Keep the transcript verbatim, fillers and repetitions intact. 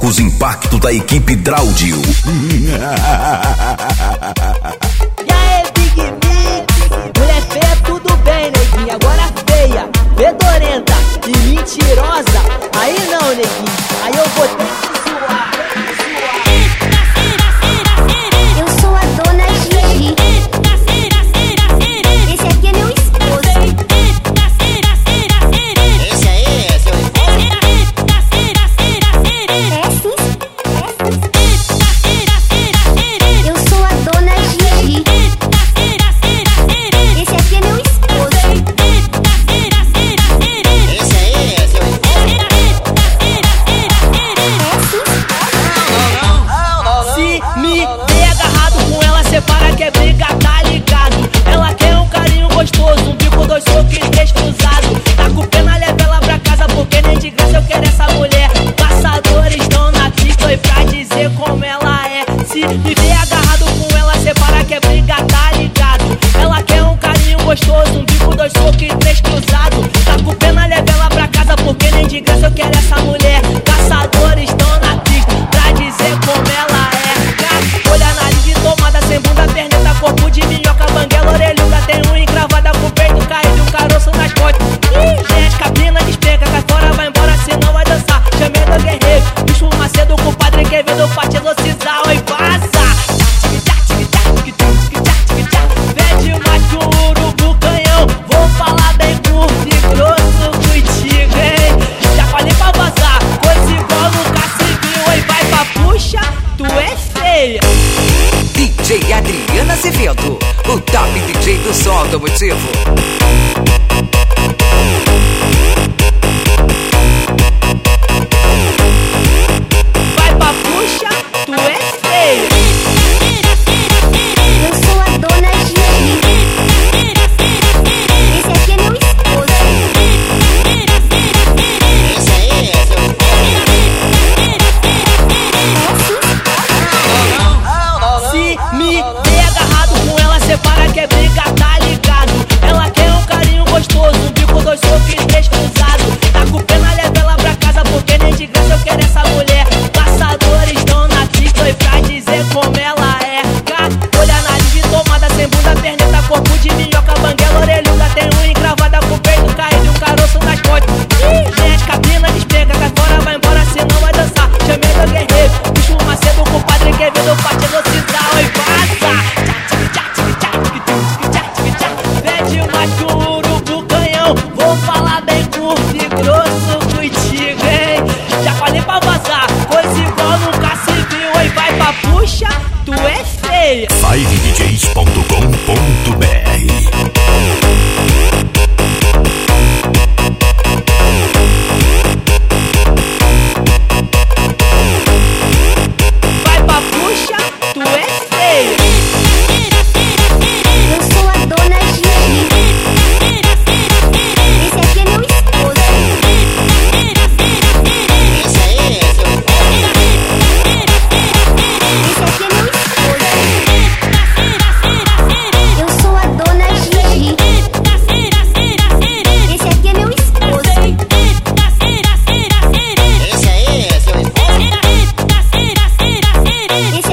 Marcos Impacto da equipe Draudio. E aí, Big Mix, mulher feia tudo bem, neguinho, agora feia, fedorenta e mentirosa, aí não, neguinho, aí eu vou ter que zoar. Eu sou a dona Gigi. Esse aqui é meu esposo. Esse aí é seu esposo? É sim. Eu sou a dona Gigi. Esse aqui é meu esposo. Esse aí é seu esposo? É sim. Se me der agarrado com ela, separa que é briga, tá ligado? Ela quer um carinho gostoso, um bico, dois socos e três cruzados. Tá com pena, leva ela pra casa, porque nem de graça eu quero essa mulher. Caçadores estão na pista e pra dizer como ela é. Se me der agarrado com ela, separa que é briga, tá ligado? Ela quer um carinho gostoso, um bico, dois socos e três cruzados. Tá com pena, leva ela pra casa, porque nem de graça eu quero essa mulher. Caçadores estão na pista pra dizer como ela é. Olha a nariz de tomada, sem bunda, perneta, corpo de minhoca, banguela, orelhuda, tem unha encravada com o peito caído e um caroço nas costas. Ih, gente, cabrina despenca, cai fora, vai embora, senão vai dançar. Chamei do guerreiro, bicho macedo com o padre quer ver do pate exorcizar, oi, passa. Pede mais que um urubu canhão, vou falar bem curto e grosso contigo, hein. Já falei pra vazar, coisa igual nunca se viu, oi, vai pra puxa, tu é feia. D J Adriana Azevedo, o top D J do som automotivo. Vai pra puxa, tu é feia. Eu sou a dona Gigi. Esse aqui é meu esposo. Esse aí é seu esposo? É sim. Se me der agarrado com ela, separa que é briga, tá ligado? Ela quer um carinho gostoso, um bico, dois socos e três cruzados. Tá com pena, leva ela pra casa, porque nem de graça eu quero essa mulher. Caçadores estão na pista e pra dizer como ela é. Olha a nariz de tomada, sem bunda, perneta, corpo de minhoca, banguela, orelhuda, tem unha encravada com o peito caído e um caroço nas costas. Ih, gente, cabrina despenca, cai fora, vai embora, senão vai dançar. Chamei do guerreiro, bicho macedo com o padre quer ver do pate exorcizar, oi, passa. Pede mais que um urubu canhão, vou falar bem curto e grosso contigo, hein. Já falei pra vazar, coisa igual nunca se viu, oi, vai pra puxa, tu é feia. five d js ponto com ponto b r. Vai pra puxa, tu é feia. Eu sou a dona Gigi. Esse aqui é meu esposo. Esse aí é seu esposo? Esse aqui é meu esposo. Eu sou a dona Gigi. Esse aqui é meu esposo. Esse aí é seu esposo? Esse